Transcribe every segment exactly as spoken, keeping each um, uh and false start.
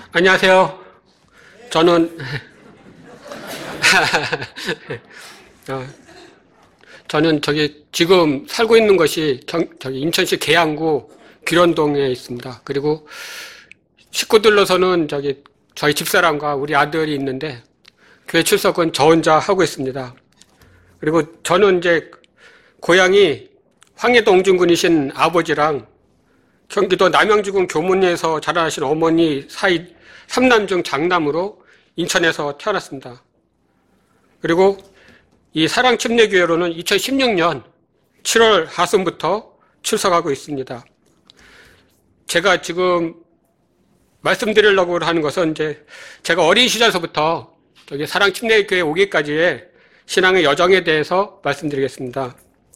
안녕하세요. 저는 어, 저는 저기 지금 살고 있는 것이 경, 저기 인천시 계양구 귀련동에 있습니다. 그리고 식구들로서는 저기 저희 집사람과 우리 아들이 있는데 교회 출석은 저 혼자 하고 있습니다. 그리고 저는 이제 고향이 황해도 옹진군이신 아버지랑 경기도 남양주군 교문리에서 자라나신 어머니 사이 삼남 중 장남으로 인천에서 태어났습니다. 그리고 이 사랑침례교회로는 이천십육 년 칠월 하순부터 출석하고 있습니다. 제가 지금 말씀드리려고 하는 것은 이제 제가 어린 시절서부터 저기 사랑침례교회 오기까지의 신앙의 여정에 대해서 말씀드리겠습니다.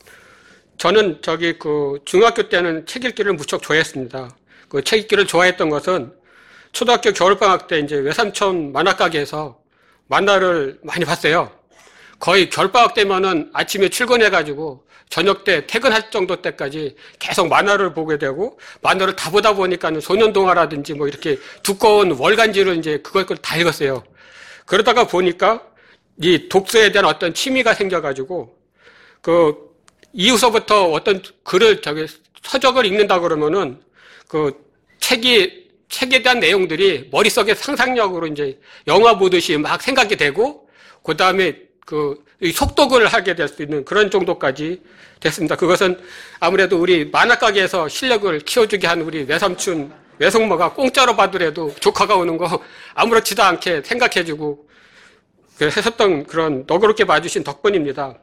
저는 저기 그 중학교 때는 책 읽기를 무척 좋아했습니다. 그 책 읽기를 좋아했던 것은 초등학교 겨울방학 때 이제 외삼촌 만화가게에서 만화를 많이 봤어요. 거의 겨울방학 때면은 아침에 출근해가지고 저녁 때 퇴근할 정도 때까지 계속 만화를 보게 되고, 만화를 다 보다 보니까는 소년동화라든지 뭐 이렇게 두꺼운 월간지를 이제 그걸 다 읽었어요. 그러다가 보니까 이 독서에 대한 어떤 취미가 생겨가지고, 그 이후서부터 어떤 글을 저기 서적을 읽는다 그러면은 그 책이 책에 대한 내용들이 머릿속에 상상력으로 이제 영화 보듯이 막 생각이 되고, 그 다음에 그 속독을 하게 될 수 있는 그런 정도까지 됐습니다. 그것은 아무래도 우리 만화가게에서 실력을 키워주게 한 우리 외삼촌, 외숙모가 공짜로 받으래도 조카가 오는 거 아무렇지도 않게 생각해주고 했었던 그런 너그럽게 봐주신 덕분입니다.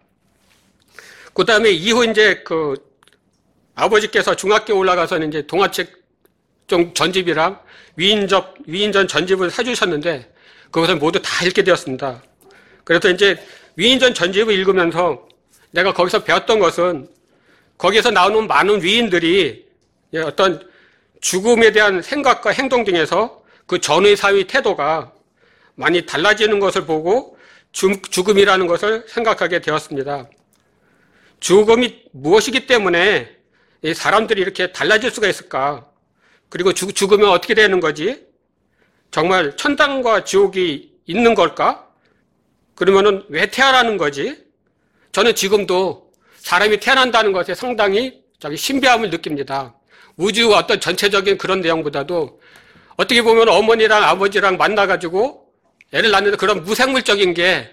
그 다음에 이후 이제 그 아버지께서 중학교 올라가서는 이제 동화책 좀 전집이랑 위인접, 위인전 전집을 사주셨는데 그것을 모두 다 읽게 되었습니다. 그래서 이제 위인전 전집을 읽으면서 내가 거기서 배웠던 것은 거기에서 나오는 많은 위인들이 어떤 죽음에 대한 생각과 행동 등에서 그 전의 사회 태도가 많이 달라지는 것을 보고 죽음이라는 것을 생각하게 되었습니다. 죽음이 무엇이기 때문에 사람들이 이렇게 달라질 수가 있을까? 그리고 죽으면 어떻게 되는 거지? 정말 천당과 지옥이 있는 걸까? 그러면은 왜 태어나는 거지? 저는 지금도 사람이 태어난다는 것에 상당히 저기 신비함을 느낍니다. 우주 어떤 전체적인 그런 내용보다도 어떻게 보면 어머니랑 아버지랑 만나가지고 애를 낳는데 그런 무생물적인 게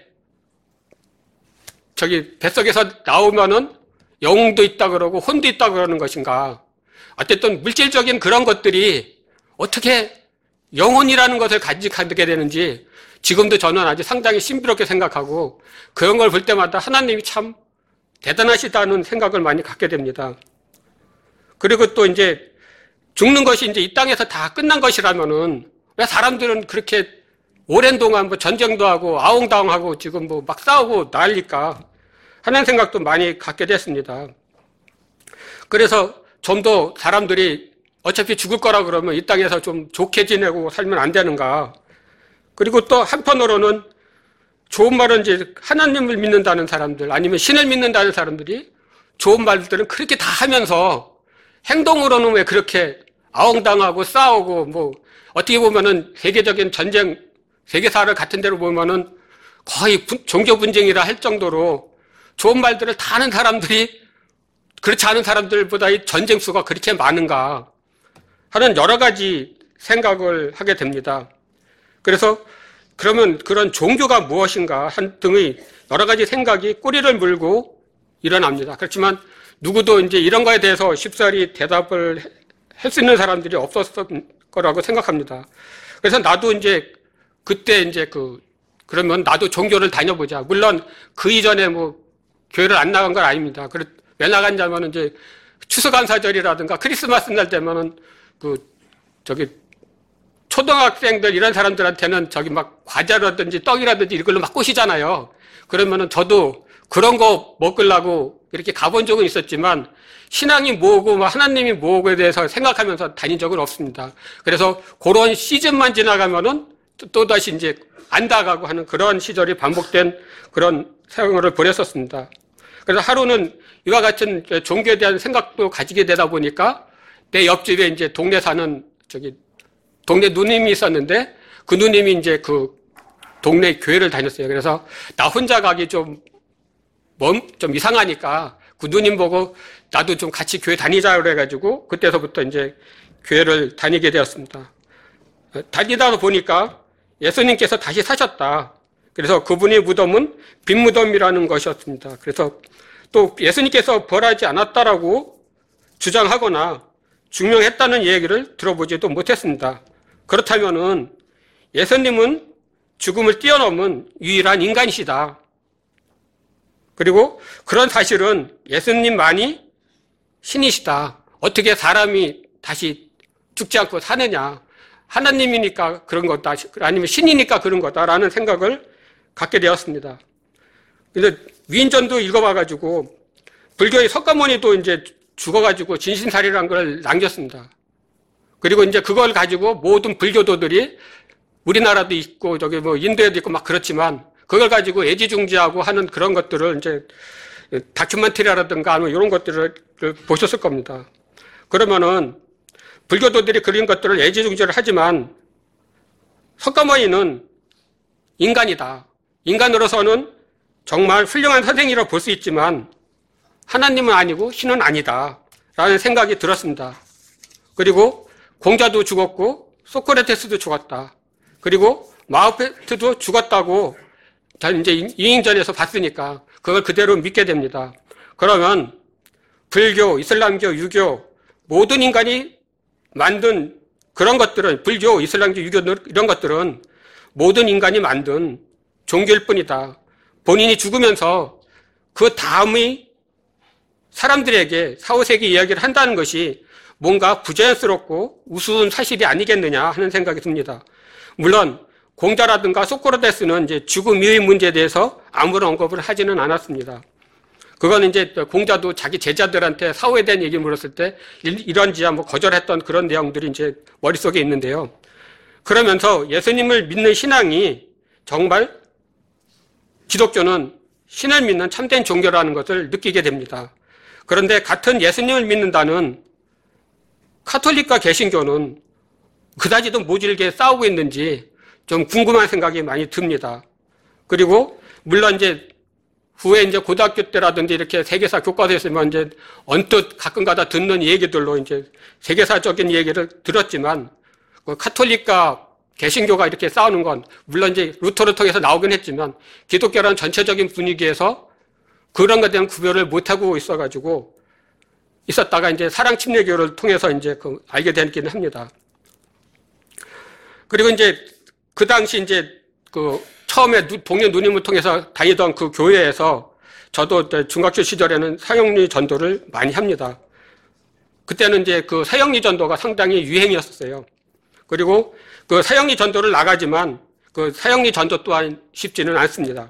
저기 뱃속에서 나오면은 영웅도 있다 그러고 혼도 있다 그러는 것인가? 어쨌든 물질적인 그런 것들이 어떻게 영혼이라는 것을 간직하게 되는지 지금도 저는 아주 상당히 신비롭게 생각하고 그런 걸 볼 때마다 하나님이 참 대단하시다는 생각을 많이 갖게 됩니다. 그리고 또 이제 죽는 것이 이제 이 땅에서 다 끝난 것이라면은 왜 사람들은 그렇게 오랜 동안 뭐 전쟁도 하고 아웅다웅하고 지금 뭐 막 싸우고 난리까 하는 생각도 많이 갖게 됐습니다. 그래서 좀 더 사람들이 어차피 죽을 거라 그러면 이 땅에서 좀 좋게 지내고 살면 안 되는가. 그리고 또 한편으로는 좋은 말은 이제 하나님을 믿는다는 사람들 아니면 신을 믿는다는 사람들이 좋은 말들은 그렇게 다 하면서 행동으로는 왜 그렇게 아웅당하고 싸우고 뭐 어떻게 보면은 세계적인 전쟁, 세계사를 같은 데로 보면은 거의 종교 분쟁이라 할 정도로 좋은 말들을 다 하는 사람들이 그렇지 않은 사람들보다 이 전쟁 수가 그렇게 많은가 하는 여러 가지 생각을 하게 됩니다. 그래서 그러면 그런 종교가 무엇인가 한 등의 여러 가지 생각이 꼬리를 물고 일어납니다. 그렇지만 누구도 이제 이런 거에 대해서 쉽사리 대답을 할 수 있는 사람들이 없었을 거라고 생각합니다. 그래서 나도 이제 그때 이제 그 그러면 나도 종교를 다녀보자. 물론 그 이전에 뭐 교회를 안 나간 건 아닙니다. 왜 나갔냐면 이제 추수감사절이라든가 크리스마스 날 되면은 그 저기 초등학생들 이런 사람들한테는 저기 막 과자라든지 떡이라든지 이걸로 막 꼬시잖아요. 그러면은 저도 그런 거 먹으려고 이렇게 가본 적은 있었지만 신앙이 뭐고 하나님이 뭐고에 대해서 생각하면서 다닌 적은 없습니다. 그래서 그런 시즌만 지나가면은 또다시 이제 안 나가고 하는 그런 시절이 반복된 그런 생활을 보냈었습니다. 그래서 하루는 이와 같은 종교에 대한 생각도 가지게 되다 보니까 내 옆집에 이제 동네 사는 저기 동네 누님이 있었는데 그 누님이 이제 그 동네 교회를 다녔어요. 그래서 나 혼자 가기 좀, 멈, 좀 이상하니까 그 누님 보고 나도 좀 같이 교회 다니자 그래가지고 그때서부터 이제 교회를 다니게 되었습니다. 다니다 보니까 예수님께서 다시 사셨다. 그래서 그분의 무덤은 빈 무덤이라는 것이었습니다. 그래서 또 예수님께서 벌하지 않았다라고 주장하거나 증명했다는 얘기를 들어보지도 못했습니다. 그렇다면은 예수님은 죽음을 뛰어넘은 유일한 인간이시다. 그리고 그런 사실은 예수님만이 신이시다. 어떻게 사람이 다시 죽지 않고 사느냐. 하나님이니까 그런 거다. 아니면 신이니까 그런 거다라는 생각을 갖게 되었습니다. 근데 위인전도 읽어봐가지고 불교의 석가모니도 이제 죽어가지고 진신사리라는 걸 남겼습니다. 그리고 이제 그걸 가지고 모든 불교도들이 우리나라도 있고 저기 뭐 인도에도 있고 막 그렇지만 그걸 가지고 애지중지하고 하는 그런 것들을 이제 다큐멘터리라든가 아니면 이런 것들을 보셨을 겁니다. 그러면은 불교도들이 그런 것들을 애지중지를 하지만 석가모니는 인간이다. 인간으로서는 정말 훌륭한 선생이라고 볼 수 있지만 하나님은 아니고 신은 아니다. 라는 생각이 들었습니다. 그리고 공자도 죽었고 소크라테스도 죽었다. 그리고 마오페트도 죽었다고 이제 이인전에서 봤으니까 그걸 그대로 믿게 됩니다. 그러면 불교, 이슬람교, 유교 모든 인간이 만든 그런 것들은 불교, 이슬람교, 유교 이런 것들은 모든 인간이 만든 종교일 뿐이다. 본인이 죽으면서 그 다음의 사람들에게 사후세계 이야기를 한다는 것이 뭔가 부자연스럽고 우스운 사실이 아니겠느냐 하는 생각이 듭니다. 물론 공자라든가 소크라테스는 이제 죽음 이후의 문제에 대해서 아무런 언급을 하지는 않았습니다. 그거는 이제 공자도 자기 제자들한테 사후에 대한 얘기를 물었을 때 이런지야 뭐 거절했던 그런 내용들이 이제 머릿속에 있는데요. 그러면서 예수님을 믿는 신앙이 정말 기독교는 신을 믿는 참된 종교라는 것을 느끼게 됩니다. 그런데 같은 예수님을 믿는다는 카톨릭과 개신교는 그다지도 모질게 싸우고 있는지 좀 궁금한 생각이 많이 듭니다. 그리고 물론 이제 후에 이제 고등학교 때라든지 이렇게 세계사 교과서에서 이제 언뜻 가끔가다 듣는 얘기들로 이제 세계사적인 얘기를 들었지만 그 카톨릭과 개신교가 이렇게 싸우는 건 물론 이제 루터를 통해서 나오긴 했지만 기독교라는 전체적인 분위기에서 그런 것에 대한 구별을 못하고 있어가지고 있었다가 이제 사랑 침례교를 통해서 이제 그 알게 되긴 합니다. 그리고 이제 그 당시 이제 그 처음에 동네 누님을 통해서 다니던 그 교회에서 저도 중학교 시절에는 사형리 전도를 많이 합니다. 그때는 이제 그 사형리 전도가 상당히 유행이었어요. 그리고 그 사형리 전도를 나가지만 그 사형리 전도 또한 쉽지는 않습니다.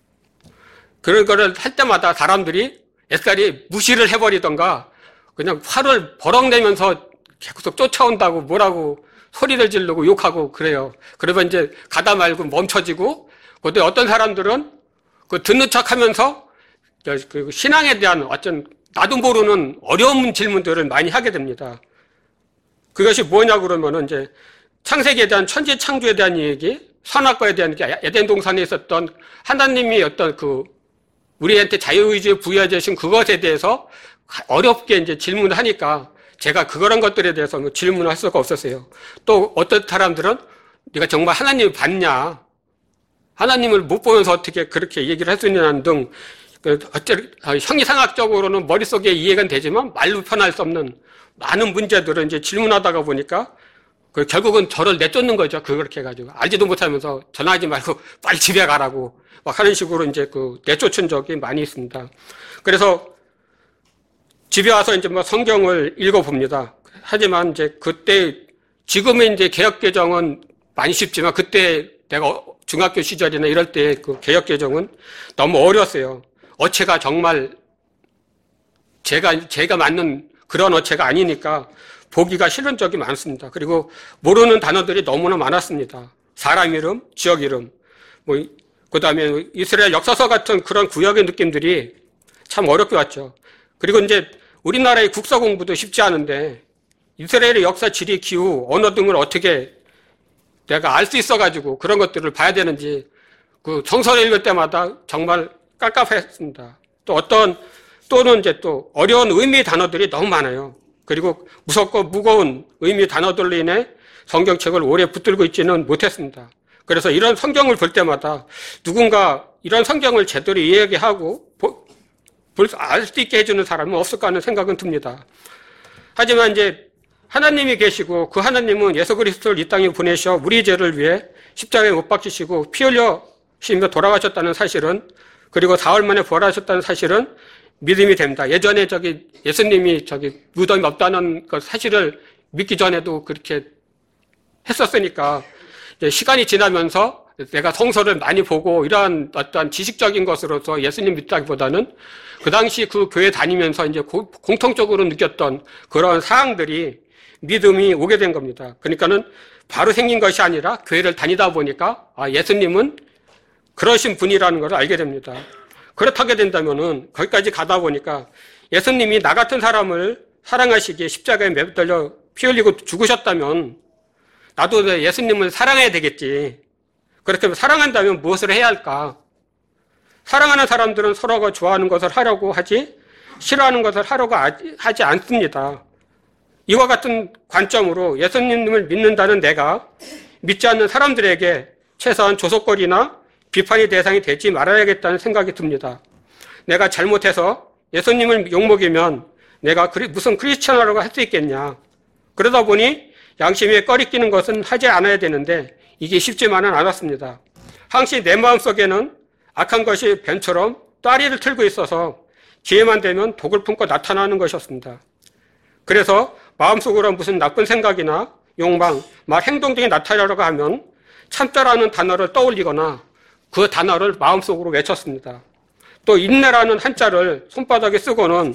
그런 거를 할 때마다 사람들이 애살이 무시를 해버리던가 그냥 화를 버럭내면서 계속 쫓아온다고 뭐라고 소리를 지르고 욕하고 그래요. 그러면 이제 가다 말고 멈춰지고, 그때 어떤 사람들은 그 듣는 척 하면서 그 신앙에 대한 어떤 나도 모르는 어려운 질문들을 많이 하게 됩니다. 그것이 뭐냐 그러면은 이제 창세기에 대한 천지 창조에 대한 얘기, 선악과에 대한 에덴 동산에 있었던 하나님이 어떤 그 우리한테 자유의지를 부여해 주신 그것에 대해서 어렵게 이제 질문을 하니까 제가 그런 것들에 대해서 뭐 질문을 할 수가 없었어요. 또 어떤 사람들은 네가 정말 하나님을 봤냐? 하나님을 못 보면서 어떻게 그렇게 얘기를 할 수 있느냐는 등 어째 형이상학적으로는 머릿속에 이해가 되지만 말로 표현할 수 없는 많은 문제들을 이제 질문하다가 보니까 그 결국은 저를 내쫓는 거죠. 그렇게 해가지고 알지도 못하면서 전화하지 말고 빨리 집에 가라고 막 하는 식으로 이제 그 내쫓은 적이 많이 있습니다. 그래서 집에 와서 이제 뭐 성경을 읽어봅니다. 하지만 이제 그때, 지금의 이제 개혁개정은 많이 쉽지만 그때 내가 중학교 시절이나 이럴 때 그 개혁개정은 너무 어려웠어요. 어체가 정말 제가, 제가 맞는 그런 어체가 아니니까 보기가 싫은 적이 많습니다. 그리고 모르는 단어들이 너무나 많았습니다. 사람 이름, 지역 이름, 뭐, 그 다음에 이스라엘 역사서 같은 그런 구역의 느낌들이 참 어렵게 왔죠. 그리고 이제 우리나라의 국사 공부도 쉽지 않은데 이스라엘의 역사, 지리, 기후, 언어 등을 어떻게 내가 알 수 있어가지고 그런 것들을 봐야 되는지 그 성서를 읽을 때마다 정말 깝깝했습니다. 또 어떤 또는 이제 또 어려운 의미의 단어들이 너무 많아요. 그리고 무섭고 무거운 의미의 단어들로 인해 성경책을 오래 붙들고 있지는 못했습니다. 그래서 이런 성경을 볼 때마다 누군가 이런 성경을 제대로 이해하고 알 수 있게 해주는 사람은 없을까 하는 생각은 듭니다. 하지만 이제 하나님이 계시고 그 하나님은 예수 그리스도를 이 땅에 보내셔 우리 죄를 위해 십자가에 못 박히시고 피 흘려시며 돌아가셨다는 사실은, 그리고 사흘 만에 부활하셨다는 사실은 믿음이 됩니다. 예전에 저기 예수님이 저기 무덤이 없다는 그 사실을 믿기 전에도 그렇게 했었으니까 이제 시간이 지나면서 내가 성서를 많이 보고 이러한 어떤 지식적인 것으로서 예수님 믿다기보다는 그 당시 그 교회 다니면서 이제 고, 공통적으로 느꼈던 그런 사항들이 믿음이 오게 된 겁니다. 그러니까는 바로 생긴 것이 아니라 교회를 다니다 보니까 아, 예수님은 그러신 분이라는 걸 알게 됩니다. 그렇다게 된다면은 거기까지 가다 보니까 예수님이 나 같은 사람을 사랑하시기에 십자가에 매달려 피 흘리고 죽으셨다면 나도 예수님을 사랑해야 되겠지. 그렇다면 사랑한다면 무엇을 해야 할까? 사랑하는 사람들은 서로가 좋아하는 것을 하려고 하지 싫어하는 것을 하려고 하지 않습니다. 이와 같은 관점으로 예수님을 믿는다는 내가 믿지 않는 사람들에게 최소한 조속거리나 비판의 대상이 되지 말아야겠다는 생각이 듭니다. 내가 잘못해서 예수님을 욕먹이면 내가 무슨 크리스천이라고 할 수 있겠냐. 그러다 보니 양심에 꺼리끼는 것은 하지 않아야 되는데 이게 쉽지만은 않았습니다. 항시 내 마음속에는 악한 것이 뱀처럼 따리를 틀고 있어서 기회만 되면 독을 품고 나타나는 것이었습니다. 그래서 마음속으로 무슨 나쁜 생각이나 욕망, 말, 행동 등이 나타나려고 하면 참자라는 단어를 떠올리거나 그 단어를 마음속으로 외쳤습니다. 또 인내라는 한자를 손바닥에 쓰고는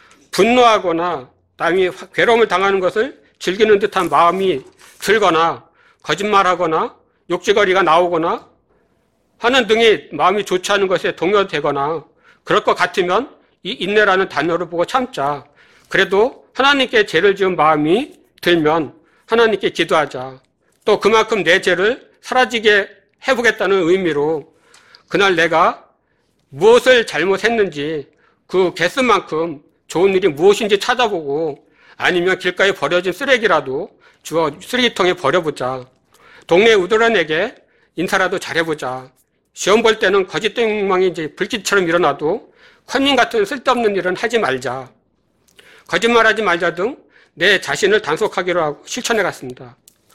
분노하거나 남이 괴로움을 당하는 것을 즐기는 듯한 마음이 들거나 거짓말하거나 욕지거리가 나오거나 하는 등의 마음이 좋지 않은 것에 동요되거나 그럴 것 같으면 이 인내라는 단어를 보고 참자. 그래도 하나님께 죄를 지은 마음이 들면 하나님께 기도하자. 또 그만큼 내 죄를 사라지게 해보겠다는 의미로 그날 내가 무엇을 잘못했는지 그 개수만큼 좋은 일이 무엇인지 찾아보고 아니면 길가에 버려진 쓰레기라도 주워 쓰레기통에 버려보자. 동네 우드런에게 인사라도 잘해보자. 시험 볼 때는 거짓 땡망이 이제 불길처럼 일어나도 컨닝 같은 쓸데없는 일은 하지 말자. 거짓말하지 말자 등 내 자신을 단속하기로 하고 실천해 갔습니다.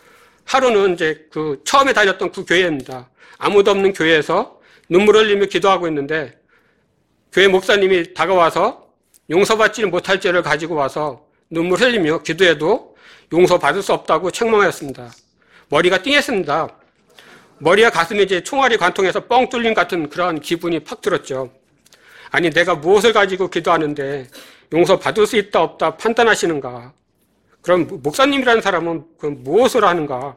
하루는 이제 그 처음에 다녔던 그 교회입니다. 아무도 없는 교회에서 눈물 흘리며 기도하고 있는데 교회 목사님이 다가와서 용서받지 못할 죄를 가지고 와서 눈물 흘리며 기도해도 용서받을 수 없다고 책망하였습니다. 머리가 띵했습니다. 머리와 가슴이 이제 총알이 관통해서 뻥 뚫린 같은 그런 기분이 팍 들었죠. 아니 내가 무엇을 가지고 기도하는데 용서받을 수 있다 없다 판단하시는가? 그럼 목사님이라는 사람은 그럼 무엇을 하는가?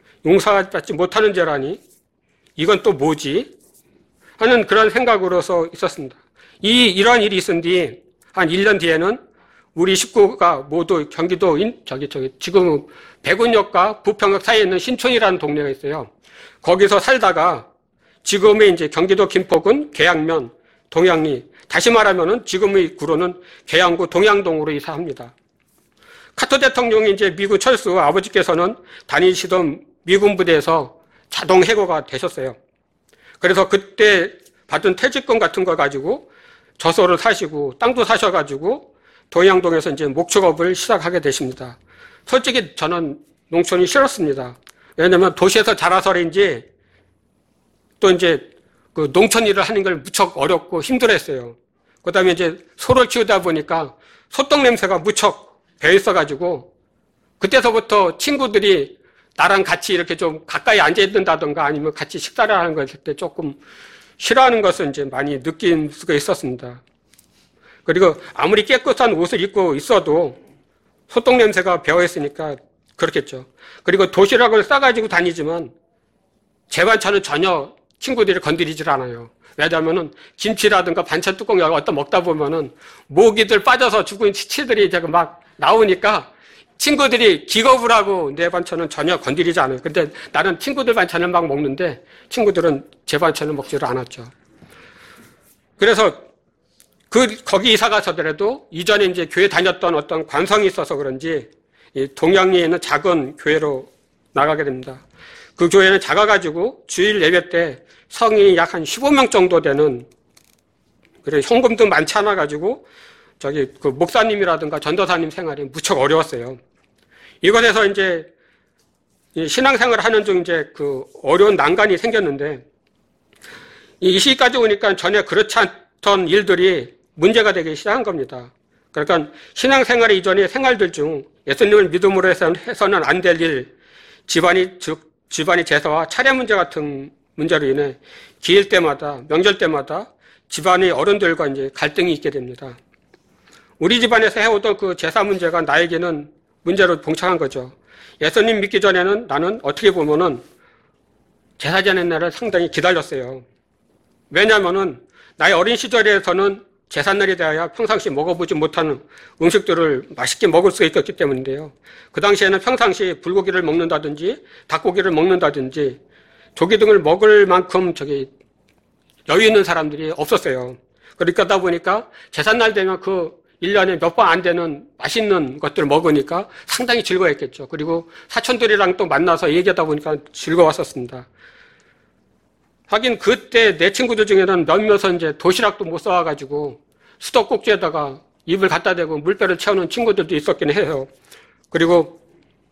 용서받지 못하는 죄라니? 이건 또 뭐지? 하는 그런 생각으로서 있었습니다. 이 이런 일이 있은 뒤 한 일 년 뒤에는 우리 식구가 모두 경기도 인, 저기 저기 지금 백운역과 부평역 사이에 있는 신촌이라는 동네가 있어요. 거기서 살다가 지금의 이제 경기도 김포군 계양면 동양리, 다시 말하면은 지금의 구로는 계양구 동양동으로 이사합니다. 카터 대통령이 이제 미국 철수, 아버지께서는 다니시던 미군 부대에서 자동 해고가 되셨어요. 그래서 그때 받은 퇴직금 같은 거 가지고 저소를 사시고 땅도 사셔가지고 동양동에서 이제 목축업을 시작하게 되십니다. 솔직히 저는 농촌이 싫었습니다. 왜냐면 도시에서 자라서인지 또 이제 그 농촌 일을 하는 걸 무척 어렵고 힘들었어요. 그 다음에 이제 소를 키우다 보니까 소똥 냄새가 무척 배어 있어가지고 그때서부터 친구들이 나랑 같이 이렇게 좀 가까이 앉아있는다던가 아니면 같이 식사를 하는 걸 때 조금 싫어하는 것을 이제 많이 느낄 수가 있었습니다. 그리고 아무리 깨끗한 옷을 입고 있어도 소똥 냄새가 배어 있으니까 그렇겠죠. 그리고 도시락을 싸가지고 다니지만 제 반찬은 전혀 친구들이 건드리질 않아요. 왜냐하면은 김치라든가 반찬 뚜껑 어디다 먹다 보면은 모기들 빠져서 죽은 치치들이 이제 막 나오니까 친구들이 기겁을 하고 내 반찬은 전혀 건드리지 않아요. 근데 나는 친구들 반찬을 막 먹는데 친구들은 제 반찬을 먹지를 않았죠. 그래서 그, 거기 이사 가서더라도 이전에 이제 교회 다녔던 어떤 관성이 있어서 그런지 이 동양리에 있는 작은 교회로 나가게 됩니다. 그 교회는 작아가지고 주일 예배 때 성인이 약 한 십오 명 정도 되는, 그래, 현금도 많지 않아가지고 저기 그 목사님이라든가 전도사님 생활이 무척 어려웠어요. 이곳에서 이제 신앙생활을 하는 중 이제 그 어려운 난관이 생겼는데 이 시기까지 오니까 전혀 그렇지 않던 일들이 문제가 되기 시작한 겁니다. 그러니까 신앙생활 이전의 생활들 중 예수님을 믿음으로 해서는 안 될 일, 집안이, 즉, 집안이 제사와 차례 문제 같은 문제로 인해 기일 때마다, 명절 때마다 집안의 어른들과 이제 갈등이 있게 됩니다. 우리 집안에서 해오던 그 제사 문제가 나에게는 문제로 봉착한 거죠. 예수님 믿기 전에는 나는 어떻게 보면은 제사 지내는 날을 상당히 기다렸어요. 왜냐하면은 나의 어린 시절에서는 제삿날이 되어야 평상시 먹어보지 못하는 음식들을 맛있게 먹을 수 있었기 때문인데요. 그 당시에는 평상시 불고기를 먹는다든지 닭고기를 먹는다든지 조기 등을 먹을 만큼 저기 여유 있는 사람들이 없었어요. 그러다 보니까 제삿날 되면 그 일 년에 몇 번 안 되는 맛있는 것들을 먹으니까 상당히 즐거웠겠죠. 그리고 사촌들이랑 또 만나서 얘기하다 보니까 즐거웠었습니다. 하긴 그때 내 친구들 중에는 몇몇은 이제 도시락도 못 싸와가지고 수도꼭지에다가 입을 갖다 대고 물배를 채우는 친구들도 있었긴 해요. 그리고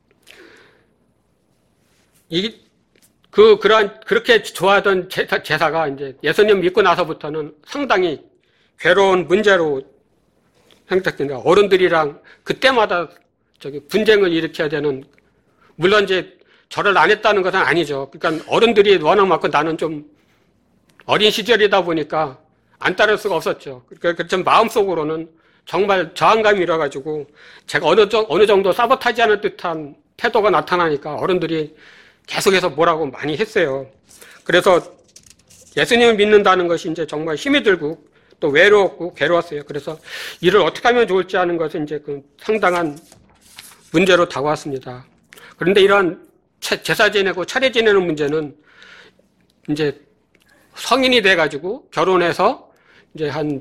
이, 그, 그러한, 그렇게 좋아하던 제사, 제사가 이제 예수님 믿고 나서부터는 상당히 괴로운 문제로 생각됩니다. 어른들이랑 그때마다 저기 분쟁을 일으켜야 되는, 물론 이제 절을 안 했다는 것은 아니죠. 그러니까 어른들이 워낙 많고 나는 좀 어린 시절이다 보니까 안 따를 수가 없었죠. 그러니까 좀 마음속으로는 정말 저항감이 일어가지고 제가 어느, 정, 어느 정도 사보타지 하는 듯한 태도가 나타나니까 어른들이 계속해서 뭐라고 많이 했어요. 그래서 예수님을 믿는다는 것이 이제 정말 힘이 들고 또 외로웠고 괴로웠어요. 그래서 일을 어떻게 하면 좋을지 하는 것은 이제 그 상당한 문제로 다가왔습니다. 그런데 이러한 제사 지내고 차례 지내는 문제는 이제 성인이 돼가지고 결혼해서 이제 한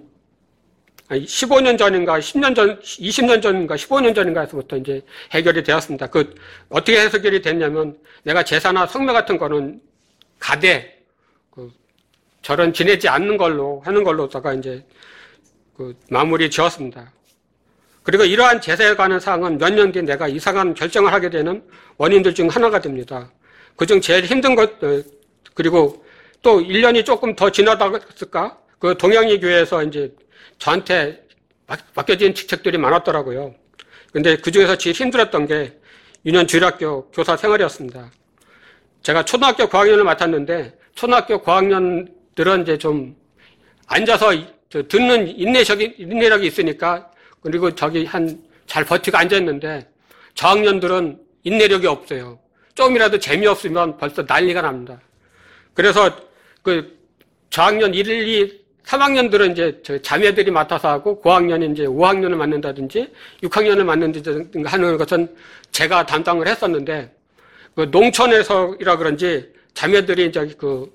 십오 년 전인가 십 년 전, 이십 년 전인가 십오 년 전인가에서부터 이제 해결이 되었습니다. 그 어떻게 해결이 됐냐면 내가 제사나 성묘 같은 거는 가되 그 절은 지내지 않는 걸로 하는 걸로다가 이제 그 마무리 지었습니다. 그리고 이러한 제사에 관한 사항은 몇 년 뒤에 내가 이상한 결정을 하게 되는 원인들 중 하나가 됩니다. 그중 제일 힘든 것, 그리고 또 일 년이 조금 더 지나다갔을까? 그 동양리 교회에서 이제 저한테 맡겨진 직책들이 많았더라고요. 근데 그 중에서 제일 힘들었던 게 유년주일학교 교사 생활이었습니다. 제가 초등학교 고학년을 맡았는데 초등학교 고학년들은 이제 좀 앉아서 듣는 인내력이, 인내력이 있으니까 그리고 저기 한 잘 버티고 앉아있는데 저학년들은 인내력이 없어요. 조금이라도 재미없으면 벌써 난리가 납니다. 그래서 그 저학년 일, 이, 삼 학년들은 이제 저 자매들이 맡아서 하고 고학년이 이제 오 학년을 맡는다든지 육 학년을 맡는다든지 하는 것은 제가 담당을 했었는데 그 농촌에서이라 그런지 자매들이 저기 그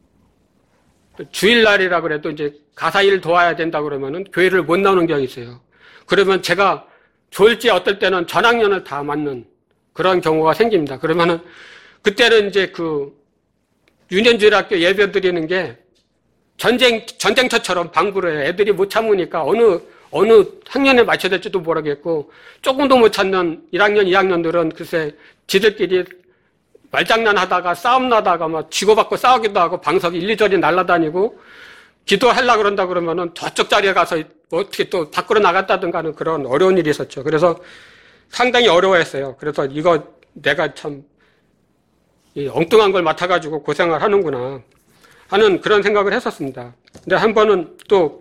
주일날이라 그래도 이제 가사일 도와야 된다 그러면은 교회를 못 나오는 경우가 있어요. 그러면 제가 졸지 어떨 때는 전학년을 다 맡는 그런 경우가 생깁니다. 그러면은 그때는 이제 그 유년주일학교 예배 드리는 게 전쟁, 전쟁터처럼 방불을 해요. 애들이 못 참으니까 어느, 어느 학년에 맞춰야 될지도 모르겠고 조금도 못 찾는 일 학년, 이 학년들은 글쎄 지들끼리 말장난 하다가 싸움 나다가 막 쥐고받고 싸우기도 하고 방석이 일리저리 날아다니고 기도하려고 그런다 그러면은 저쪽 자리에 가서 어떻게 또 밖으로 나갔다든가 하는 그런 어려운 일이 있었죠. 그래서 상당히 어려워했어요. 그래서 이거 내가 참 엉뚱한 걸 맡아가지고 고생을 하는구나 하는 그런 생각을 했었습니다. 근데 한 번은 또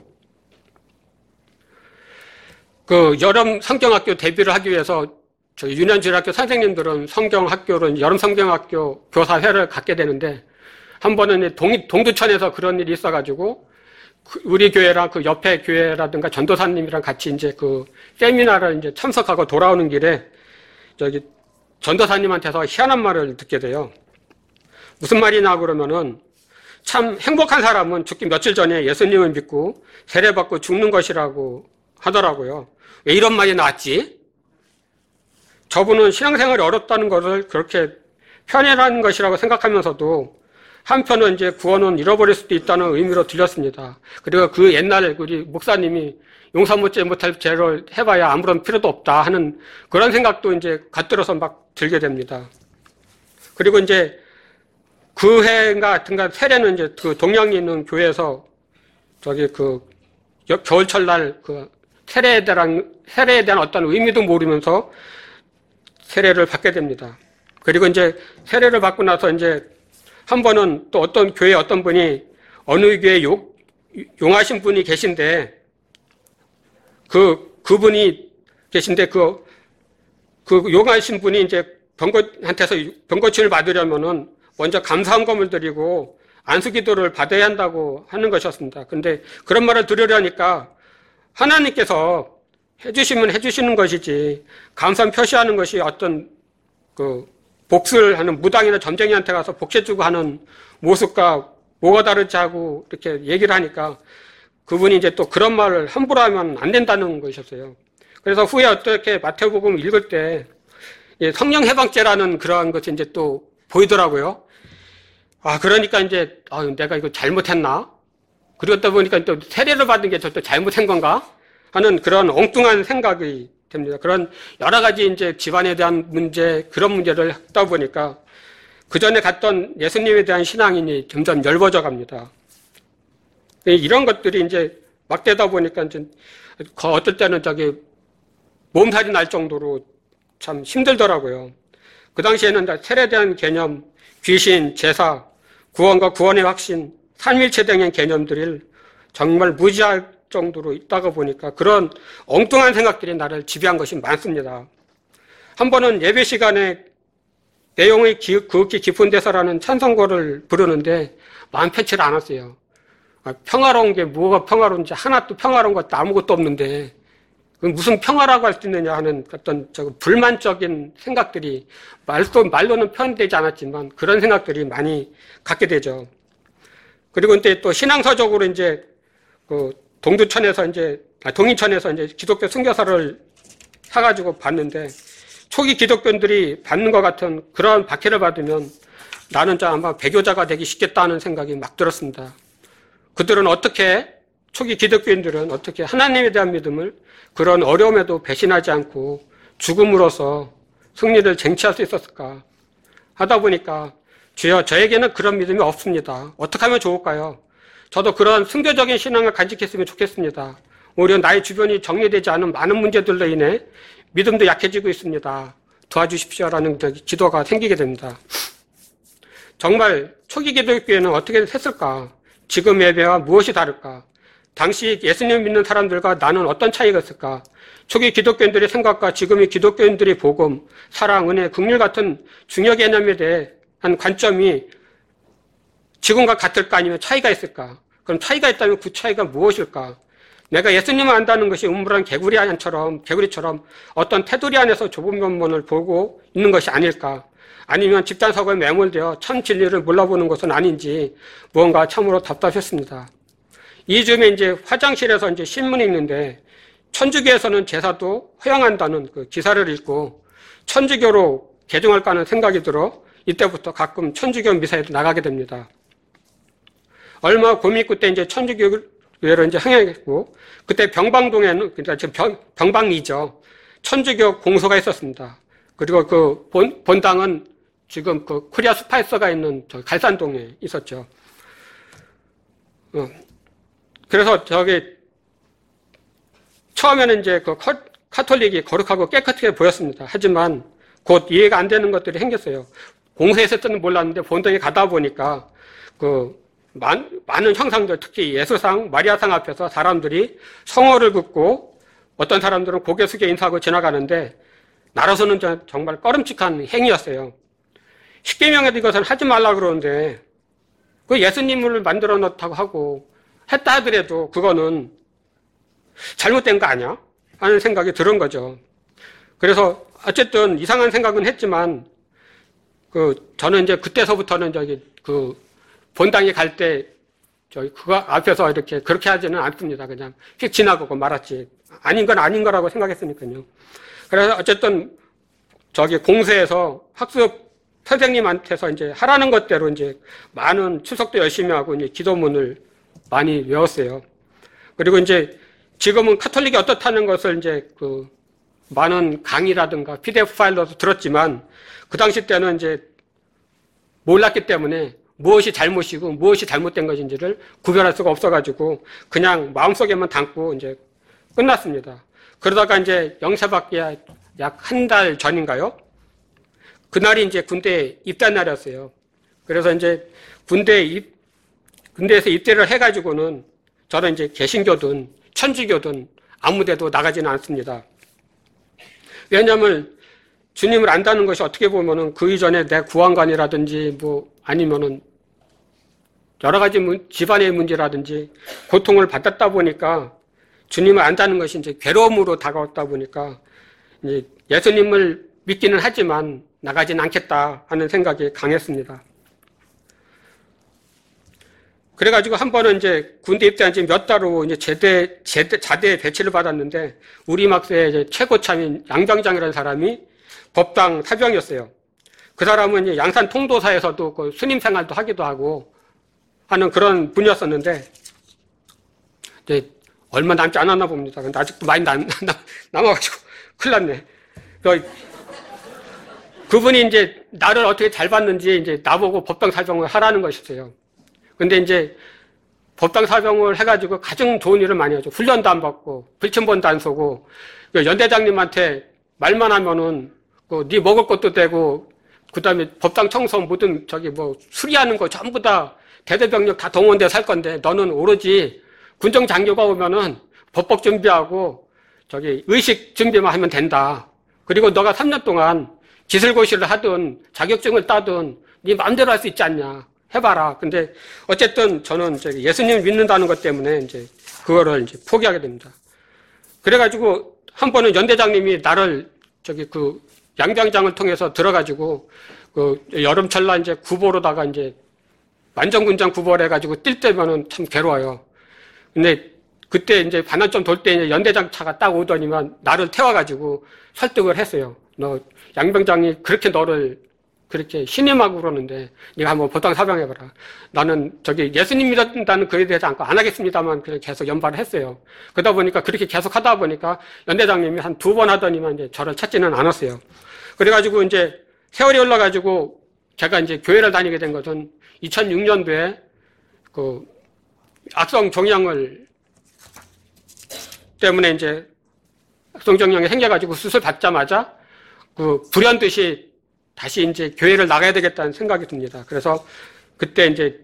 그 여름 성경학교 데뷔를 하기 위해서 저희 유년주일학교 선생님들은 성경학교로 여름 성경학교 교사회를 갖게 되는데 한 번은 동, 동두천에서 그런 일이 있어가지고 우리 교회랑 그 옆에 교회라든가 전도사님이랑 같이 이제 그 세미나를 이제 참석하고 돌아오는 길에 저기 전도사님한테서 희한한 말을 듣게 돼요. 무슨 말이냐 그러면은 참 행복한 사람은 죽기 며칠 전에 예수님을 믿고 세례받고 죽는 것이라고 하더라고요. 왜 이런 말이 나왔지? 저분은 신앙생활이 어렵다는 것을 그렇게 편애하는 것이라고 생각하면서도 한편은 이제 구원은 잃어버릴 수도 있다는 의미로 들렸습니다. 그리고 그 옛날 우리 목사님이 용서 못지 못할 죄를 해봐야 아무런 필요도 없다 하는 그런 생각도 이제 갓들어서 막 들게 됩니다. 그리고 이제 그 해인가 하여튼가 세례는 이제 그 동양에 있는 교회에서 저기 그 겨울철 날 그 세례에 대한, 세례에 대한 어떤 의미도 모르면서 세례를 받게 됩니다. 그리고 이제 세례를 받고 나서 이제 한 번은 또 어떤 교회 어떤 분이 어느 교회에 용, 용하신 분이 계신데 그, 그분이 계신데 그, 그 용하신 분이 이제 병거한테서 병거침을 받으려면은 먼저 감사헌금을 드리고 안수기도를 받아야 한다고 하는 것이었습니다. 그런데 그런 말을 들으려니까 하나님께서 해주시면 해주시는 것이지 감사 표시하는 것이 어떤 그 복수를 하는 무당이나 점쟁이한테 가서 복시해주고 하는 모습과 뭐가 다르지 하고 이렇게 얘기를 하니까 그분이 이제 또 그런 말을 함부로 하면 안 된다는 것이었어요. 그래서 후에 어떻게 마태복음 읽을 때 성령 해방죄라는 그러한 것이 이제 또 보이더라고요. 아, 그러니까 이제, 아, 내가 이거 잘못했나? 그러다 보니까 또 세례를 받은 게 저 또 잘못한 건가? 하는 그런 엉뚱한 생각이 됩니다. 그런 여러 가지 이제 집안에 대한 문제, 그런 문제를 하다 보니까 그 전에 갔던 예수님에 대한 신앙이 점점 열버져 갑니다. 이런 것들이 이제 막 되다 보니까 이제 어떨 때는 저기 몸살이 날 정도로 참 힘들더라고요. 그 당시에는 세례에 대한 개념, 귀신, 제사, 구원과 구원의 확신, 삼일체 등의 개념들을 정말 무지할 정도로 있다가 보니까 그런 엉뚱한 생각들이 나를 지배한 것이 많습니다. 한 번은 예배 시간에 내용이 그윽히 깊은 데서라는 찬송가를 부르는데 마음 편치를 않았어요. 평화로운 게 뭐가 평화로운지 하나도 평화로운 것도 아무것도 없는데 무슨 평화라고 할 수 있느냐 하는 어떤 저 불만적인 생각들이 말도, 말로는 표현되지 않았지만 그런 생각들이 많이 갖게 되죠. 그리고 이제 또 신앙사적으로 이제 그 동두천에서 이제, 아, 동인천에서 이제 기독교 선교사를 사가지고 봤는데 초기 기독교인들이 받는 것 같은 그런 박해를 받으면 나는 저 아마 배교자가 되기 쉽겠다는 생각이 막 들었습니다. 그들은 어떻게, 초기 기독교인들은 어떻게 하나님에 대한 믿음을 그런 어려움에도 배신하지 않고 죽음으로써 승리를 쟁취할 수 있었을까 하다 보니까 주여 저에게는 그런 믿음이 없습니다. 어떻게 하면 좋을까요? 저도 그런 순교적인 신앙을 간직했으면 좋겠습니다. 오히려 나의 주변이 정리되지 않은 많은 문제들로 인해 믿음도 약해지고 있습니다. 도와주십시오라는 기도가 생기게 됩니다. 정말 초기 기독교회는 어떻게 했을까? 지금 예배와 무엇이 다를까? 당시 예수님 믿는 사람들과 나는 어떤 차이가 있을까? 초기 기독교인들의 생각과 지금의 기독교인들의 복음, 사랑, 은혜, 긍휼 같은 중요 개념에 대한 관점이 지금과 같을까 아니면 차이가 있을까? 그럼 차이가 있다면 그 차이가 무엇일까? 내가 예수님을 안다는 것이 음물한 개구리 안처럼, 개구리처럼 어떤 테두리 안에서 좁은 면모를 보고 있는 것이 아닐까? 아니면 집단석에 매몰되어 참 진리를 몰라보는 것은 아닌지 무언가 참으로 답답했습니다. 이 즈음에 이제 화장실에서 이제 신문이 있는데 천주교에서는 제사도 허용한다는 그 기사를 읽고 천주교로 개종할까 하는 생각이 들어 이때부터 가끔 천주교 미사에도 나가게 됩니다. 얼마 고민 끝에 이제 천주교회로 이제 항해했고 그때 병방동에는 그러니까 지금 병, 병방이죠. 천주교 공소가 있었습니다. 그리고 그 본, 본당은 지금 그 코리아 스파이서가 있는 저 갈산동에 있었죠. 어. 그래서 저기 처음에는 이제 그 카톨릭이 거룩하고 깨끗하게 보였습니다. 하지만 곧 이해가 안 되는 것들이 생겼어요. 공소했을 때는 몰랐는데 본당에 가다 보니까 그 많, 많은 형상들, 특히 예수상, 마리아상 앞에서 사람들이 성호를 긋고 어떤 사람들은 고개 숙여 인사하고 지나가는데 나로서는 정말 꺼름칙한 행위였어요. 십계명에도 이것은 하지 말라 그러는데 그 예수님을 만들어 놓다고 하고 했다 하더라도 그거는 잘못된 거 아니야? 하는 생각이 들은 거죠. 그래서 어쨌든 이상한 생각은 했지만, 그, 저는 이제 그때서부터는 저기, 그, 본당에 갈 때, 저기, 그거 앞에서 이렇게, 그렇게 하지는 않습니다. 그냥 휙 지나가고 말았지. 아닌 건 아닌 거라고 생각했으니까요. 그래서 어쨌든, 저기 공세에서 학습 선생님한테서 이제 하라는 것대로 이제 많은 출석도 열심히 하고 이제 기도문을 많이 외웠어요. 그리고 이제 지금은 카톨릭이 어떻다는 것을 이제 그 많은 강의라든가 피디에프 파일로도 들었지만 그 당시 때는 이제 몰랐기 때문에 무엇이 잘못이고 무엇이 잘못된 것인지를 구별할 수가 없어가지고 그냥 마음속에만 담고 이제 끝났습니다. 그러다가 이제 영세받기 약 한 달 전인가요? 그날이 이제 군대 입대 날이었어요. 그래서 이제 군대 입, 군대에서 입대를 해가지고는 저는 이제 개신교든 천주교든 아무 데도 나가지는 않습니다. 왜냐하면 주님을 안다는 것이 어떻게 보면은 그 이전에 내 구원관이라든지 뭐 아니면은 여러 가지 문, 집안의 문제라든지 고통을 받았다 보니까 주님을 안다는 것이 이제 괴로움으로 다가왔다 보니까 이제 예수님을 믿기는 하지만 나가진 않겠다 하는 생각이 강했습니다. 그래가지고 한 번은 이제 군대 입대한 지 몇 달 후 이제 제대, 제대, 자대에 배치를 받았는데 우리 막세의 이제 최고참인 양병장이라는 사람이 법당 사병이었어요. 그 사람은 이제 양산 통도사에서도 그 스님 생활도 하기도 하고 하는 그런 분이었었는데 이제 얼마 남지 않았나 봅니다. 근데 아직도 많이 남, 남, 남아가지고 큰일 났네. 그분이 이제 나를 어떻게 잘 봤는지 이제 나보고 법당 사병을 하라는 것이었어요. 근데 이제 법당 사병을 해가지고 가장 좋은 일을 많이 하죠. 훈련도 안 받고 불침번도 안 쏘고 연대장님한테 말만 하면은 그 네 먹을 것도 되고 그다음에 법당 청소 모든 저기 뭐 수리하는 거 전부 다 대대병력 다 동원돼 살 건데 너는 오로지 군정 장교가 오면은 법복 준비하고 저기 의식 준비만 하면 된다. 그리고 너가 삼 년 동안 기술고시를 하든 자격증을 따든 네 마음대로 할 수 있지 않냐. 해봐라. 근데 어쨌든 저는 예수님을 믿는다는 것 때문에 이제 그거를 이제 포기하게 됩니다. 그래가지고 한 번은 연대장님이 나를 저기 그 양병장을 통해서 들어가지고 그 여름철날 이제 구보로다가 이제 만정군장 구보를 해가지고 뛸 때면은 참 괴로워요. 근데 그때 이제 반환점 돌 때 연대장 차가 딱 오더니만 나를 태워가지고 설득을 했어요. 너 양병장이 그렇게 너를 그렇게 신임하고 그러는데 네가 한번 법당 사병해봐라. 나는 저기 예수님 믿는다는 그에 대해서 안 하겠습니다만 그냥 계속 연발을 했어요. 그러다 보니까 그렇게 계속 하다 보니까 연대장님이 한 두 번 하더니만 이제 저를 찾지는 않았어요. 그래가지고 이제 세월이 흘러가지고 제가 이제 교회를 다니게 된 것은 이천육 년도에 그 악성 종양을 때문에 이제 악성 종양이 생겨가지고 수술 받자마자 그 불현듯이 다시 이제 교회를 나가야 되겠다는 생각이 듭니다. 그래서 그때 이제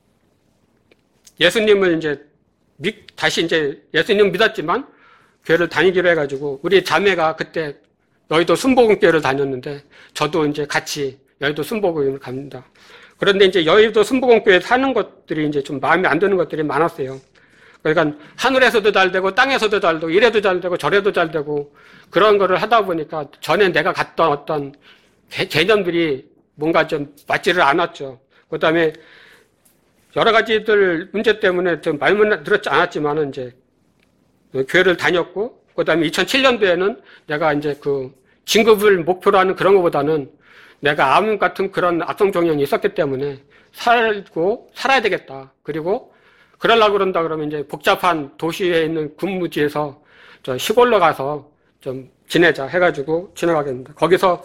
예수님을 이제 믿, 다시 이제 예수님 믿었지만 교회를 다니기로 해가지고 우리 자매가 그때 여의도 순복음교회를 다녔는데 저도 이제 같이 여의도 순복음을 갑니다. 그런데 이제 여의도 순복음교회 사는 것들이 이제 좀 마음에 안 드는 것들이 많았어요. 그러니까 하늘에서도 잘 되고 땅에서도 잘 되고 이래도 잘 되고 저래도 잘 되고 그런 거를 하다 보니까 전에 내가 갔던 어떤 개, 개념들이 뭔가 좀 맞지를 않았죠. 그 다음에 여러 가지들 문제 때문에 좀 말만 들었지 않았지만은 이제 교회를 다녔고, 그 다음에 이천칠 년도에는 내가 이제 그 진급을 목표로 하는 그런 것보다는 내가 암 같은 그런 악성 종양이 있었기 때문에 살고 살아야 되겠다. 그리고 그러려고 그런다 그러면 이제 복잡한 도시에 있는 근무지에서 저 시골로 가서 좀 지내자 해가지고 지나가게 됩니다. 거기서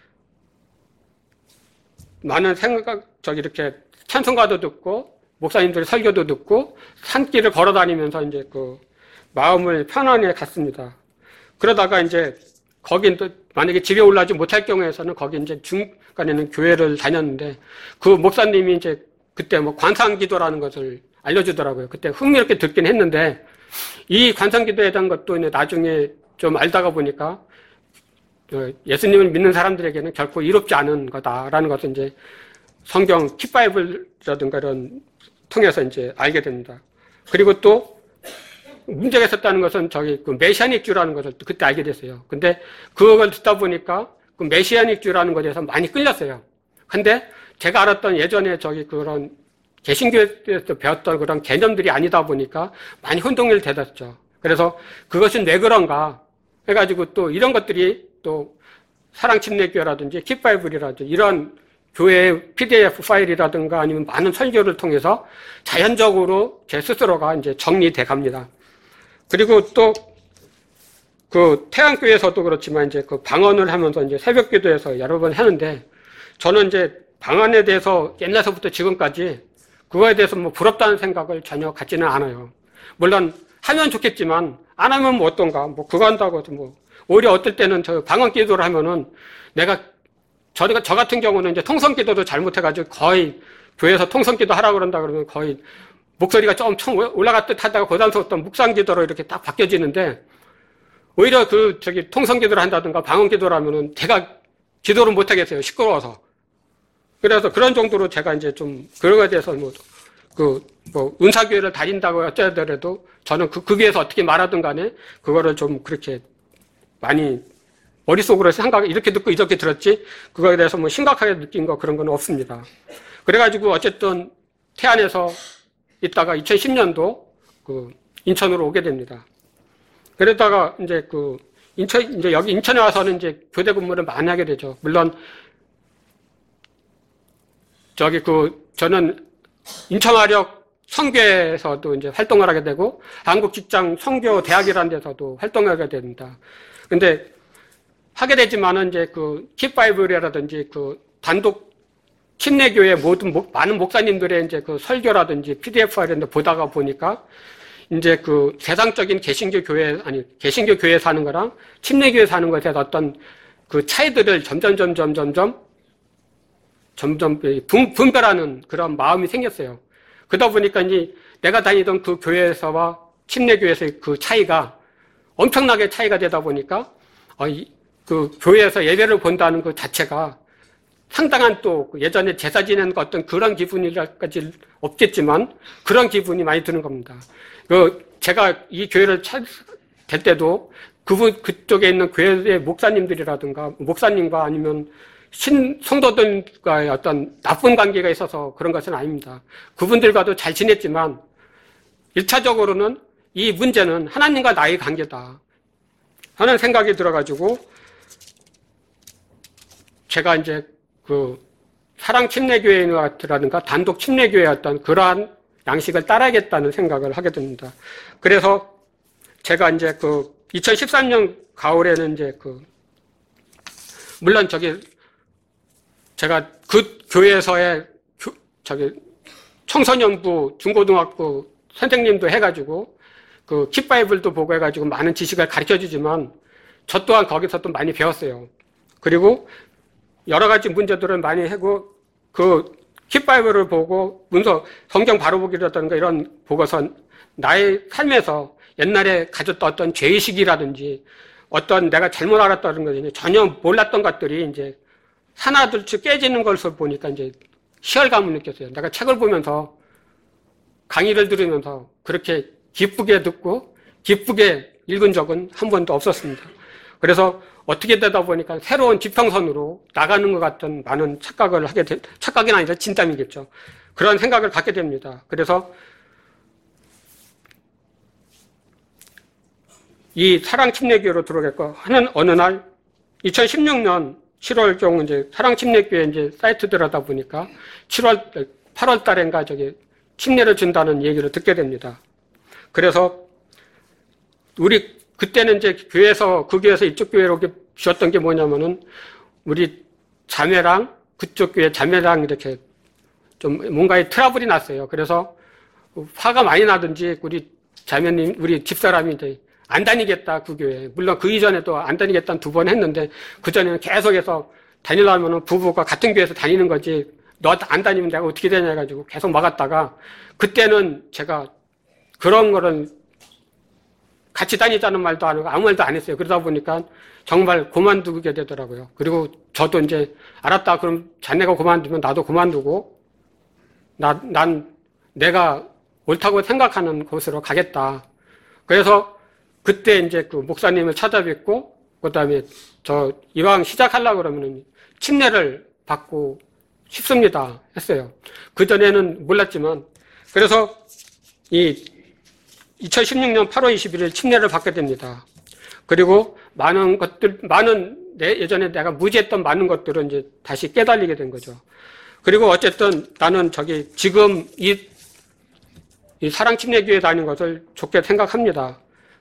많은 생각, 저기 이렇게 찬송가도 듣고, 목사님들의 설교도 듣고, 산길을 걸어 다니면서 이제 그 마음을 편안히 갔습니다. 그러다가 이제 거긴 또 만약에 집에 올라오지 못할 경우에서는 거기 이제 중간에는 교회를 다녔는데 그 목사님이 이제 그때 뭐 관상기도라는 것을 알려주더라고요. 그때 흥미롭게 듣긴 했는데 이 관상기도에 대한 것도 이제 나중에 좀 알다가 보니까 예수님을 믿는 사람들에게는 결코 이롭지 않은 거다라는 것을 이제 성경 킵바이블이라든가 이런 통해서 이제 알게 됩니다. 그리고 또 문제가 있었다는 것은 저기 그 메시아닉주라는 것을 그때 알게 됐어요. 근데 그걸 듣다 보니까 그 메시아닉주라는 것에 대해서 많이 끌렸어요. 근데 제가 알았던 예전에 저기 그런 개신교에서 배웠던 그런 개념들이 아니다 보니까 많이 혼동이 되었죠. 그래서 그것은 왜 그런가 해가지고 또 이런 것들이 또 사랑침례교회라든지 킵바이블이라든지 이런 교회의 피디에프 파일이라든가 아니면 많은 설교를 통해서 자연적으로 제 스스로가 이제 정리돼 갑니다. 그리고 또 그 태안교회에서도 그렇지만 이제 그 방언을 하면서 이제 새벽 기도에서 여러 번 하는데 저는 이제 방언에 대해서 옛날서부터 지금까지 그거에 대해서 뭐 부럽다는 생각을 전혀 갖지는 않아요. 물론 하면 좋겠지만 안 하면 뭐 어떤가 뭐 그거 한다고 해서 뭐 오히려 어떨 때는 저 방언 기도를 하면은 내가 저, 저 같은 경우는 이제 통성 기도도 잘못해가지고 거의 교회에서 통성 기도 하라고 그런다 그러면 거의 목소리가 좀 엄청 올라갈 듯 하다가 고단스럽던 묵상 기도로 이렇게 딱 바뀌어지는데 오히려 그 저기 통성 기도를 한다든가 방언 기도를 하면은 제가 기도를 못 하겠어요. 시끄러워서. 그래서 그런 정도로 제가 이제 좀 그런 거에 대해서 뭐 그 뭐 은사교회를 다닌다고 어쩌더라도 저는 그, 그 위에서 어떻게 말하든 간에 그거를 좀 그렇게 많이 머릿속으로 생각, 이렇게 듣고 이렇게 들었지, 그거에 대해서 뭐 심각하게 느낀 거 그런 건 없습니다. 그래가지고 어쨌든 태안에서 있다가 이천십 년도 그 인천으로 오게 됩니다. 그러다가 이제 그 인천, 이제 여기 인천에 와서는 이제 교대 근무를 많이 하게 되죠. 물론 저기 그 저는 인천화력 성교에서도 이제 활동을 하게 되고 한국직장 성교대학이라는 데서도 활동하게 됩니다. 근데 하게 되지만은 이제 그 킵바이블이라든지 그 단독 침례교회 모든 목, 많은 목사님들의 이제 그 설교라든지 피디에프 이런 데 보다가 보니까 이제 그 세상적인 개신교 교회 아니 개신교 교회 사는 거랑 침례교회 사는 것에 어떤 그 차이들을 점점 점점 점점 점점 분, 분별하는 그런 마음이 생겼어요. 그러다 보니까 이제 내가 다니던 그 교회에서와 침례교회에서의 그 차이가 엄청나게 차이가 되다 보니까 어, 이, 그 교회에서 예배를 본다는 그 자체가 상당한 또 예전에 제사 지내는 것 어떤 그런 기분이랄까지 없겠지만 그런 기분이 많이 드는 겁니다. 그 제가 이 교회를 찾을 때도 그분 그쪽에 있는 교회의 목사님들이라든가 목사님과 아니면 신 성도들과의 어떤 나쁜 관계가 있어서 그런 것은 아닙니다. 그분들과도 잘 지냈지만 일차적으로는 이 문제는 하나님과 나의 관계다 하는 생각이 들어가지고 제가 이제 그 사랑 침례교회라든가 단독 침례교회 어떤 그러한 양식을 따라야겠다는 생각을 하게 됩니다. 그래서 제가 이제 그 이천십삼 년 가을에는 이제 그 물론 저기 제가 그 교회에서의 교, 저기 청소년부 중고등학부 선생님도 해가지고 그 킵바이블도 보고 해가지고 많은 지식을 가르쳐 주지만 저 또한 거기서 또 많이 배웠어요. 그리고 여러 가지 문제들을 많이 하고 그 킵바이블을 보고 문서 성경 바로 보기라든가 이런 보고서 나의 삶에서 옛날에 가졌던 어떤 죄의식이라든지 어떤 내가 잘못 알았다는 것이 전혀 몰랐던 것들이 이제 하나둘씩 깨지는 것을 보니까 이제 희열감을 느꼈어요. 내가 책을 보면서 강의를 들으면서 그렇게 기쁘게 듣고 기쁘게 읽은 적은 한 번도 없었습니다. 그래서 어떻게 되다 보니까 새로운 지평선으로 나가는 것 같은 많은 착각을 하게 된, 착각이 아니라 진담이겠죠. 그런 생각을 갖게 됩니다. 그래서 이 사랑침례교회로 들어오겠고 하는 어느 날 이천십육 년 칠월경 이제 사랑침례교회 이제 사이트 들어다 보니까 칠월, 팔월 달인가 저기 침례를 준다는 얘기를 듣게 됩니다. 그래서 우리 그때는 이제 교회에서 그 교회에서 이쪽 교회로 주었던 게 뭐냐면은 우리 자매랑 그쪽 교회 자매랑 이렇게 좀 뭔가의 트러블이 났어요. 그래서 화가 많이 나든지 우리 자매님 우리 집사람이 이제 안 다니겠다 그 교회. 물론 그 이전에도 안 다니겠다는 두 번 했는데 그 전에는 계속해서 다니려면은 부부가 같은 교회에서 다니는 거지. 너 안 다니면 내가 어떻게 되냐 해가지고 계속 막았다가 그때는 제가 그런 거는 같이 다니자는 말도 안 하고 아무 말도 안 했어요. 그러다 보니까 정말 그만두게 되더라고요. 그리고 저도 이제 알았다. 그럼 자네가 그만두면 나도 그만두고 나, 난 내가 옳다고 생각하는 곳으로 가겠다. 그래서 그때 이제 그 목사님을 찾아뵙고, 그 다음에 저 이왕 시작하려고 그러면은 침례를 받고 싶습니다. 했어요. 그전에는 몰랐지만, 그래서 이 이천십육 년 팔월 이십일일 침례를 받게 됩니다. 그리고 많은 것들, 많은, 내, 예전에 내가 무지했던 많은 것들은 이제 다시 깨달리게 된 거죠. 그리고 어쨌든 나는 저기 지금 이, 이 사랑침례교회 다니는 것을 좋게 생각합니다.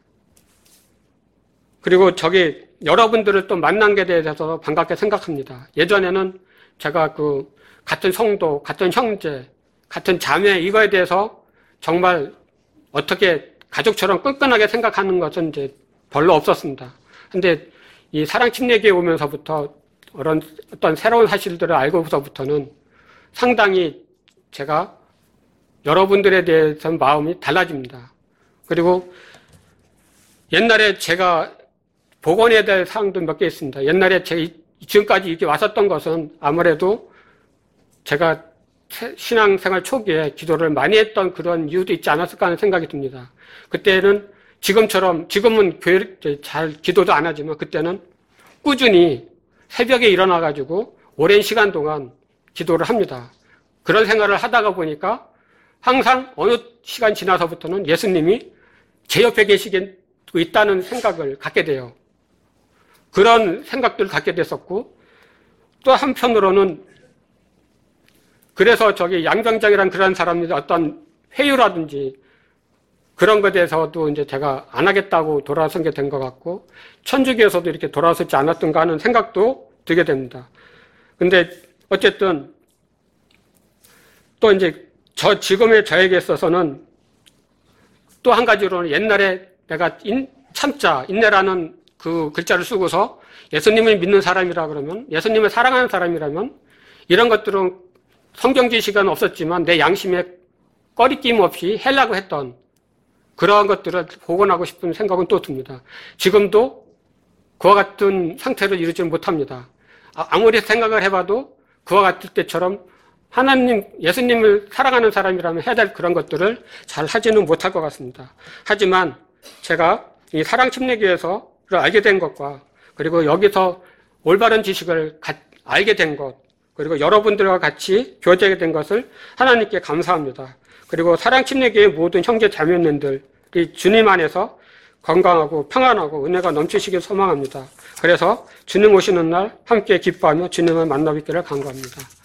그리고 저기 여러분들을 또 만난 게 대해서 반갑게 생각합니다. 예전에는 제가 그 같은 성도, 같은 형제, 같은 자매 이거에 대해서 정말 어떻게 가족처럼 끈끈하게 생각하는 것은 이제 별로 없었습니다. 근데 이 사랑침례교회 오면서부터 그런 어떤 새로운 사실들을 알고서부터는 상당히 제가 여러분들에 대해서 마음이 달라집니다. 그리고 옛날에 제가 복원해야 될 사항도 몇 개 있습니다. 옛날에 제 지금까지 이렇게 왔었던 것은 아무래도 제가 신앙생활 초기에 기도를 많이 했던 그런 이유도 있지 않았을까 하는 생각이 듭니다. 그때는 지금처럼, 지금은 교회 잘 기도도 안 하지만 그때는 꾸준히 새벽에 일어나가지고 오랜 시간 동안 기도를 합니다. 그런 생활을 하다가 보니까 항상 어느 시간 지나서부터는 예수님이 제 옆에 계시고 있다는 생각을 갖게 돼요. 그런 생각들을 갖게 됐었고, 또 한편으로는 그래서 저기 양병장이라는 그런 사람들이 어떤 회유라든지 그런 것에 대해서도 이제 제가 안 하겠다고 돌아서게 된 것 같고, 천주교에서도 이렇게 돌아서지 않았던가 하는 생각도 들게 됩니다. 근데 어쨌든 또 이제 저 지금의 저에게 있어서는 또 한 가지로는 옛날에 내가 인, 참자, 인내라는 그 글자를 쓰고서 예수님을 믿는 사람이라 그러면, 예수님을 사랑하는 사람이라면 이런 것들은 성경 지식은 없었지만 내 양심에 꺼리낌 없이 하려고 했던 그러한 것들을 복원하고 싶은 생각은 또 듭니다. 지금도 그와 같은 상태를 이루지는 못합니다. 아무리 생각을 해봐도 그와 같을 때처럼 하나님, 예수님을 사랑하는 사람이라면 해야 될 그런 것들을 잘 하지는 못할 것 같습니다. 하지만 제가 이 사랑침례교회에서 알게 된 것과 그리고 여기서 올바른 지식을 가, 알게 된 것, 그리고 여러분들과 같이 교제하게 된 것을 하나님께 감사합니다. 그리고 사랑침례교회 모든 형제 자매님들이 주님 안에서 건강하고 평안하고 은혜가 넘치시길 소망합니다. 그래서 주님 오시는 날 함께 기뻐하며 주님을 만나 뵙기를 간구합니다.